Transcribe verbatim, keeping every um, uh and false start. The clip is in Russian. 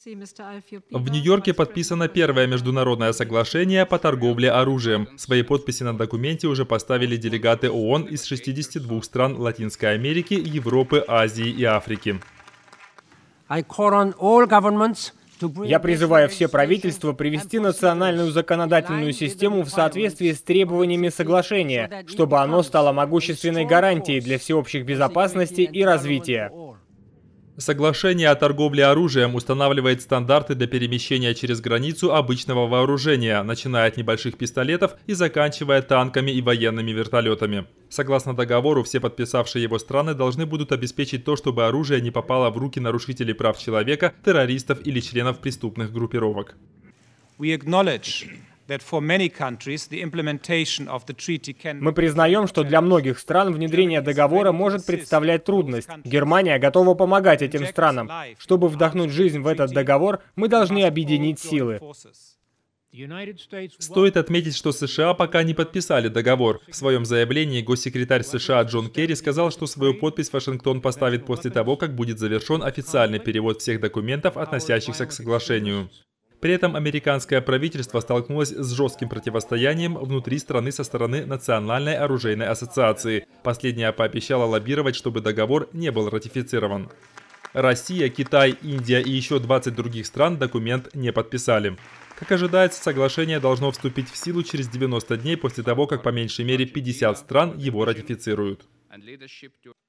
В Нью-Йорке подписано первое международное соглашение по торговле оружием. Свои подписи на документе уже поставили делегаты ООН из шестидесяти двух стран Латинской Америки, Европы, Азии и Африки. Я призываю все правительства привести национальную законодательную систему в соответствии с требованиями соглашения, чтобы оно стало могущественной гарантией для всеобщей безопасности и развития. Соглашение о торговле оружием устанавливает стандарты для перемещения через границу обычного вооружения, начиная от небольших пистолетов и заканчивая танками и военными вертолетами. Согласно договору, все подписавшие его страны должны будут обеспечить то, чтобы оружие не попало в руки нарушителей прав человека, террористов или членов преступных группировок. Мы признаем, что для многих стран внедрение договора может представлять трудность. Германия готова помогать этим странам. Чтобы вдохнуть жизнь в этот договор, мы должны объединить силы. Стоит отметить, что США пока не подписали договор. В своем заявлении госсекретарь США Джон Керри сказал, что свою подпись Вашингтон поставит после того, как будет завершен официальный перевод всех документов, относящихся к соглашению. При этом американское правительство столкнулось с жестким противостоянием внутри страны со стороны Национальной оружейной ассоциации. Последняя пообещала лоббировать, чтобы договор не был ратифицирован. Россия, Китай, Индия и еще двадцать других стран документ не подписали. Как ожидается, соглашение должно вступить в силу через девяносто дней после того, как по меньшей мере пятьдесят стран его ратифицируют.